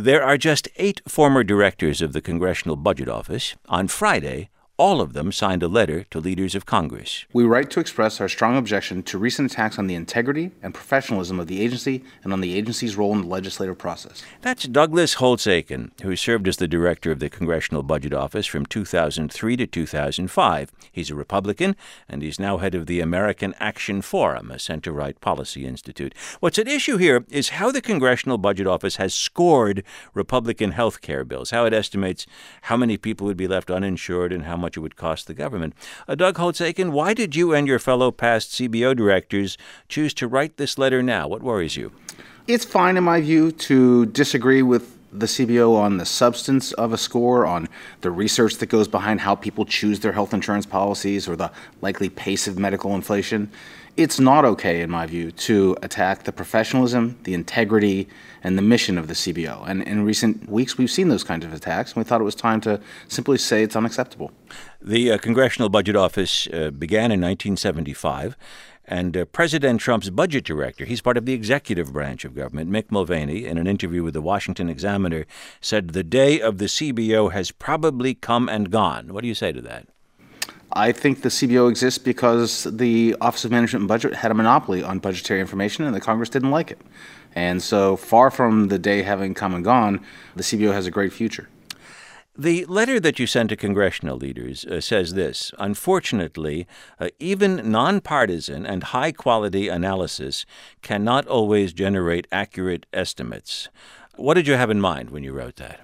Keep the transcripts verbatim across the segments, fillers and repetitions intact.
There are just eight former directors of the Congressional Budget Office. On Friday, all of them signed a letter to leaders of Congress. We write to express our strong objection to recent attacks on the integrity and professionalism of the agency and on the agency's role in the legislative process. That's Douglas Holtz-Eakin, who served as the director of the Congressional Budget Office from two thousand three to two thousand five. He's a Republican, and he's now head of the American Action Forum, a center-right policy institute. What's at issue here is how the Congressional Budget Office has scored Republican health care bills, how it estimates how many people would be left uninsured and how much it would cost the government. Uh, Doug Holtz-Eakin, why did you and your fellow past C B O directors choose to write this letter now? What worries you? It's fine, in my view, to disagree with the C B O on the substance of a score, on the research that goes behind how people choose their health insurance policies, or the likely pace of medical inflation. It's not okay, in my view, to attack the professionalism, the integrity, and the mission of the C B O. And in recent weeks, we've seen those kinds of attacks, and we thought it was time to simply say it's unacceptable. The uh, Congressional Budget Office uh, began in nineteen seventy-five, and uh, President Trump's budget director, he's part of the executive branch of government, Mick Mulvaney, in an interview with the Washington Examiner, said the day of the C B O has probably come and gone. What do you say to that? I think the C B O exists because the Office of Management and Budget had a monopoly on budgetary information, and the Congress didn't like it. And so, far from the day having come and gone, the C B O has a great future. The letter that you sent to congressional leaders uh, says this: unfortunately, uh, even nonpartisan and high-quality analysis cannot always generate accurate estimates. What did you have in mind when you wrote that?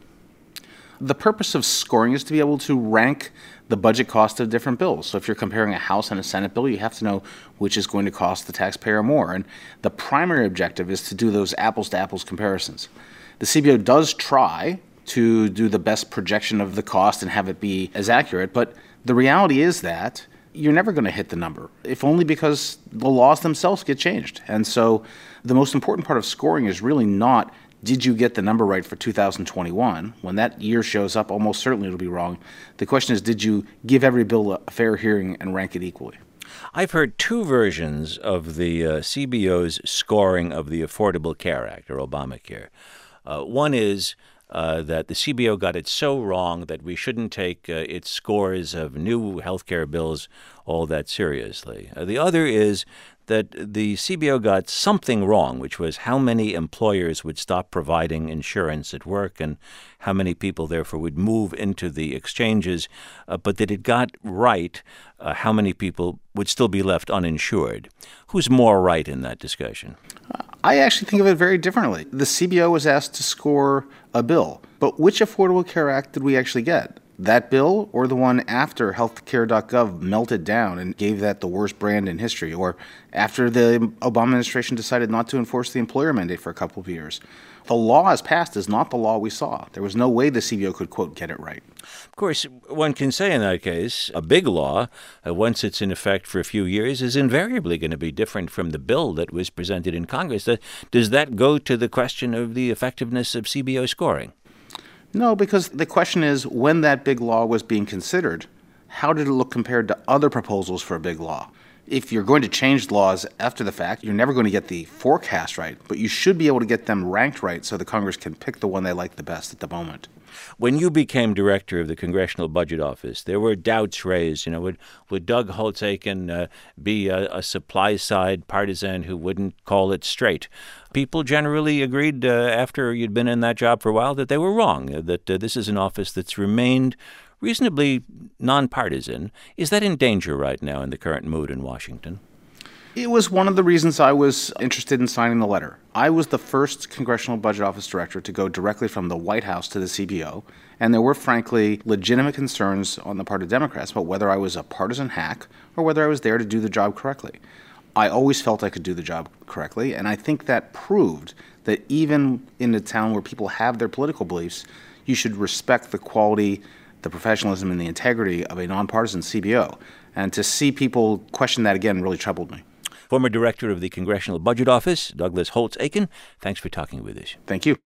The purpose of scoring is to be able to rank the budget cost of different bills. So if you're comparing a House and a Senate bill, you have to know which is going to cost the taxpayer more. And the primary objective is to do those apples-to-apples comparisons. The C B O does try to do the best projection of the cost and have it be as accurate, but the reality is that you're never going to hit the number, if only because the laws themselves get changed. And so the most important part of scoring is really not, did you get the number right for two thousand twenty-one? When that year shows up, almost certainly it'll be wrong. The question is, did you give every bill a fair hearing and rank it equally? I've heard two versions of the uh, C B O's scoring of the Affordable Care Act, or Obamacare. Uh, one is uh, that the C B O got it so wrong that we shouldn't take uh, its scores of new health care bills all that seriously. Uh, the other is that the C B O got something wrong, which was how many employers would stop providing insurance at work and how many people, therefore, would move into the exchanges, uh, but that it got right uh, how many people would still be left uninsured. Who's more right in that discussion? I actually think of it very differently. The C B O was asked to score a bill, but which Affordable Care Act did we actually get? That bill, or the one after healthcare dot gov melted down and gave that the worst brand in history, or after the Obama administration decided not to enforce the employer mandate for a couple of years? The law as passed is not the law we saw. There was no way the C B O could, quote, get it right. Of course, one can say in that case, a big law, uh, once it's in effect for a few years, is invariably going to be different from the bill that was presented in Congress. Uh, does that go to the question of the effectiveness of C B O scoring? No, because the question is, when that big law was being considered, how did it look compared to other proposals for a big law? If you're going to change laws after the fact, you're never going to get the forecast right, but you should be able to get them ranked right so the Congress can pick the one they like the best at the moment. When you became director of the Congressional Budget Office, there were doubts raised. You know, would would Doug Holtz-Eakin uh, be a, a supply-side partisan who wouldn't call it straight? People generally agreed uh, after you'd been in that job for a while that they were wrong, uh, that uh, this is an office that's remained reasonably nonpartisan. Is that in danger right now in the current mood in Washington? It was one of the reasons I was interested in signing the letter. I was the first Congressional Budget Office director to go directly from the White House to the C B O, and there were, frankly, legitimate concerns on the part of Democrats about whether I was a partisan hack or whether I was there to do the job correctly. I always felt I could do the job correctly, and I think that proved that even in a town where people have their political beliefs, you should respect the quality, the professionalism, and the integrity of a nonpartisan C B O. And to see people question that again really troubled me. Former director of the Congressional Budget Office, Douglas Holtz-Eakin, thanks for talking with us. Thank you.